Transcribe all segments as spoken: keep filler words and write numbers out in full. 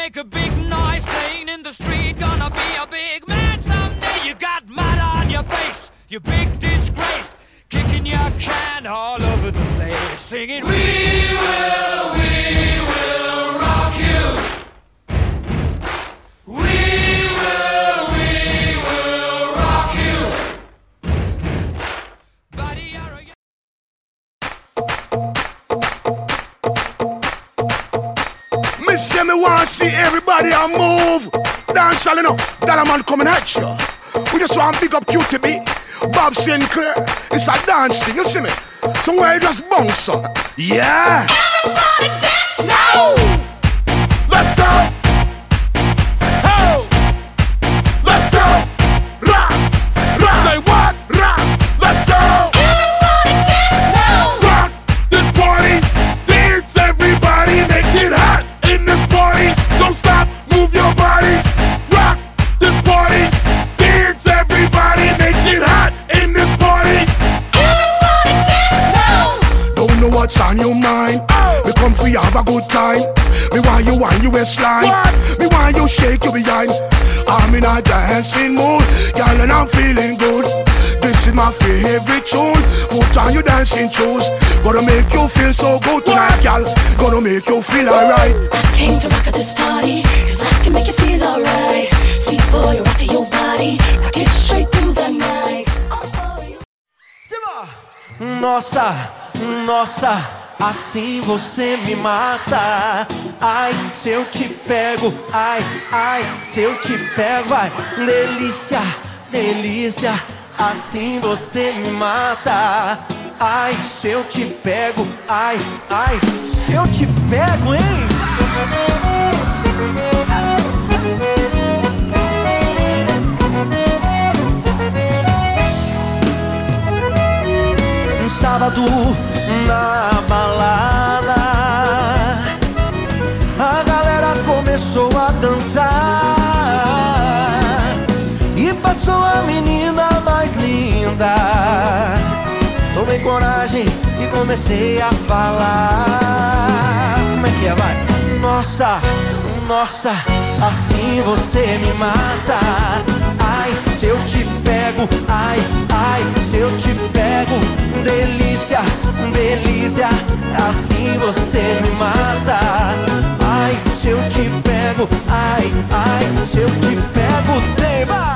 make a big noise playing in the street. Gonna be a big man someday. You got mud on your face, you big disgrace. Kicking your can all over the place, singing, we will, we will rock you. We will, we will rock you. Buddy, you're a... Me say me want see everybody a move. Dance all enough, that a man coming at you. We just want big up Q T B, Bob Sinclair. It's a dance thing, you see me? Somewhere you just bounce up. Yeah. Everybody dance now. Let's go. Oh. Let's go. Rock. Rock. Say what? Rock. Let's go. Everybody dance now. Rock this party. Dance everybody. Make it hot in this party. Don't stop. Move your body. Rock this party. Dance everybody. Make it hot in this party. Everybody dance now. Don't know what's on your mind. Oh. We come for you have a good time. Me want you on your waistline. Me want you shake your behind. I'm in a dancing mood, girl, and I'm feeling good. This is my favorite tune. Put on your dancing shoes. Gonna make you feel so good tonight, girl. Gonna make you feel alright. I came to rock at this party, cause I can make you feel alright. Sweet boy, you're rocking your body. Rock it straight through the night. Oh, you... Nossa, nossa, assim você me mata. Ai, se eu te pego, ai, ai, se eu te pego, vai. Delícia, delícia, assim você me mata. Ai, se eu te pego, ai, ai, se eu te pego, hein? Um sábado na balada, a galera começou a dançar e passou a menina mais linda. Tomei coragem e comecei a falar. Como é que é, vai? Nossa, nossa, assim você me mata. Ai, se eu te pego, ai, ai, se eu te pego. Delícia, delícia, assim você me mata. Ai, se eu te pego, ai, ai, se eu te pego, tema.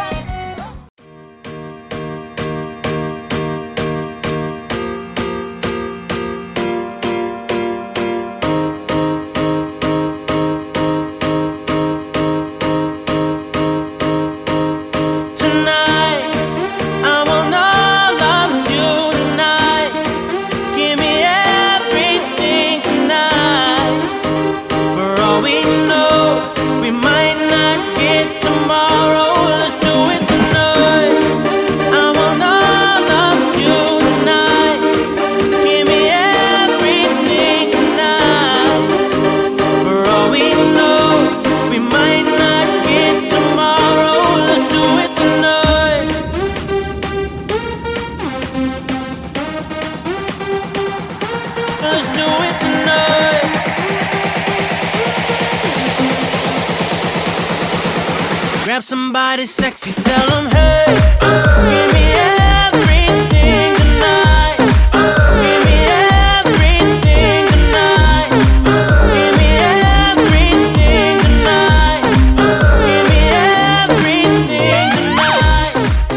Grab somebody sexy, tell them, hey, give me everything tonight. Give me everything tonight. Give me everything tonight. Give me everything tonight.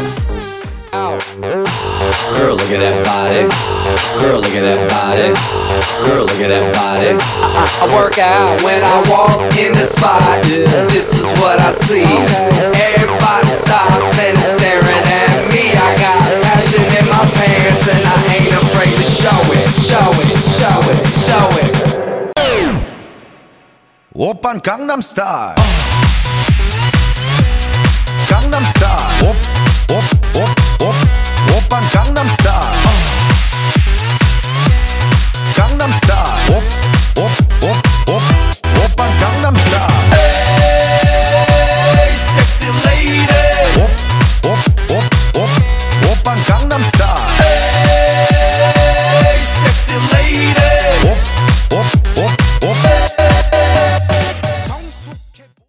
Girl, look at that body. Girl, look at that body. Girl, look at that body. I, I, I work out when I walk in the spot. This is what I see. Everybody stops and is staring at me. I got passion in my pants and I ain't afraid to show it. Show it, show it, show it. Oppan Gangnam Style. Gangnam Style. Op, op, op, op. Oppan Gangnam Style.